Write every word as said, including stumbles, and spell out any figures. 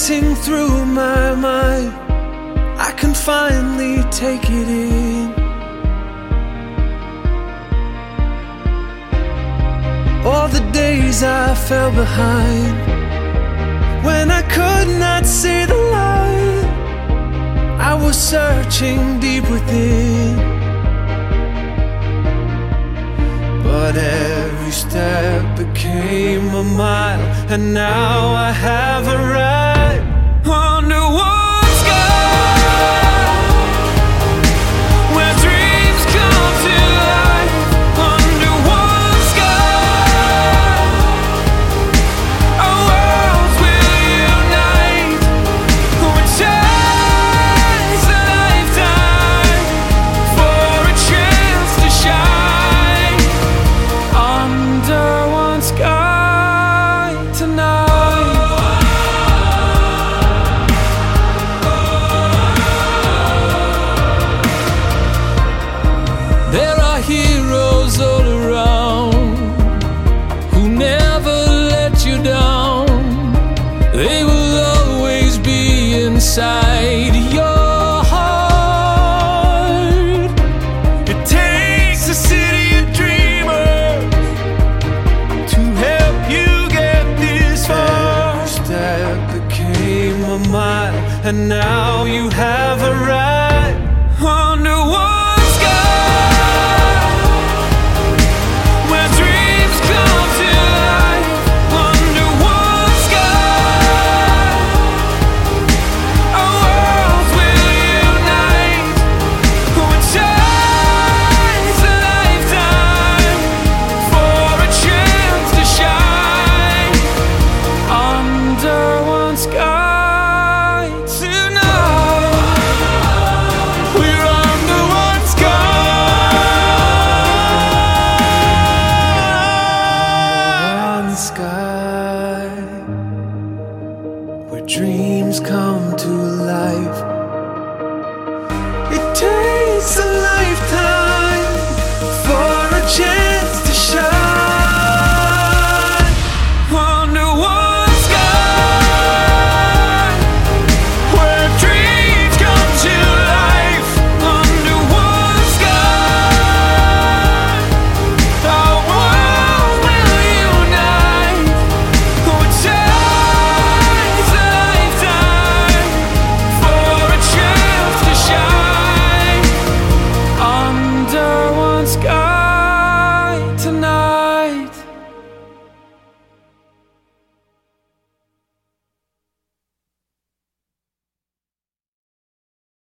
racing through my mind. I can finally take it in. All the days I fell behind, when I could not see the light, I was searching deep within. But every step became a mile, and now I have arrived.